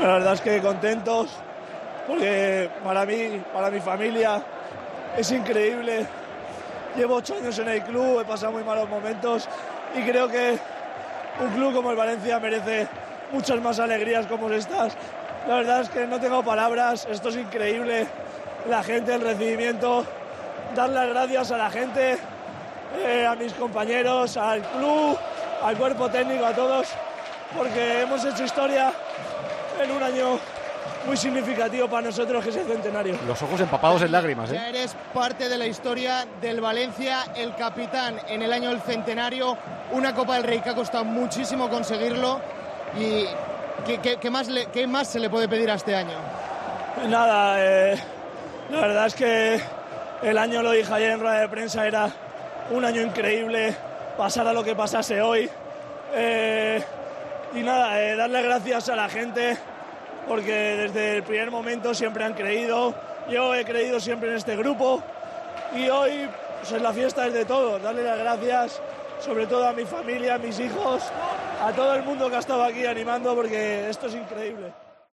La verdad es que contentos, porque para mí, para mi familia, es increíble. Llevo 8 años en el club, he pasado muy malos momentos y creo que un club como el Valencia merece muchas más alegrías como estas. La verdad es que no tengo palabras, esto es increíble. La gente, el recibimiento, dar las gracias a la gente, a mis compañeros, al club, al cuerpo técnico, a todos, porque hemos hecho historia en un año muy significativo para nosotros, que es el centenario. Los ojos empapados en lágrimas, ¿eh? Ya eres parte de la historia del Valencia, el capitán en el año del centenario, una Copa del Rey que ha costado muchísimo conseguirlo. ¿Y qué más se le puede pedir a este año? Nada, la verdad es que el año, lo dije ayer en rueda de prensa, era un año increíble, pasara lo que pasase hoy. Y nada, darle gracias a la gente, porque desde el primer momento siempre han creído. Yo he creído siempre en este grupo y hoy pues, la fiesta es de todos. Darle las gracias sobre todo a mi familia, a mis hijos, a todo el mundo que ha estado aquí animando, porque esto es increíble.